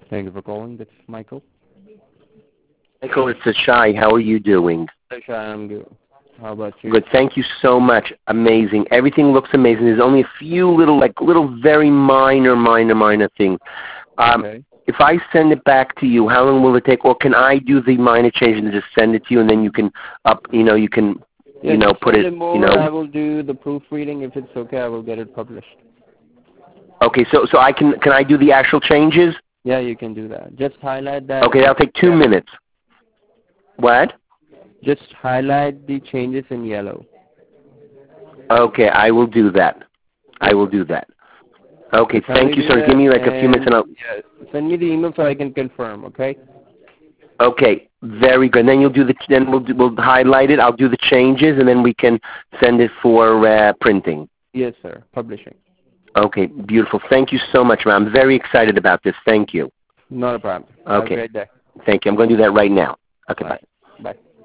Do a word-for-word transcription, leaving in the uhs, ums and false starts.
Thank you for calling. This is Michael. Michael, it's Shai. How are you doing? Hi, Shai. I'm good. How about you? Good. Thank you so much. Amazing. Everything looks amazing. There's only a few little, like, little very minor, minor, minor things. Um, Okay. if I send it back to you, how long will it take? Or can I do the minor change and just send it to you, and then you can up, you know, you can, Yeah, you know, just put send it, them you over. I know. will do the proofreading. If it's okay, I will get it published. Okay. So, so I can, can I do the actual changes? Yeah, you can do that. Just highlight that. Okay. That'll take two Yeah. minutes. What? Just highlight the changes in yellow. Okay. I will do that. I Yes, will sir. do that. Okay. Kindly Thank you, do sir. Give that, me like a few minutes, and and I'll. yes, send me the email so I can confirm. Okay. Okay, very good. Then you'll do the then we'll do, we'll highlight it. I'll do the changes, and then we can send it for uh, printing. Yes, sir. Publishing. Okay, beautiful. Thank you so much, ma'am. I'm very excited about this. Thank you. Not a problem. Have a Okay, great day. thank you. I'm going to do that right now. Okay, bye. Bye. Bye.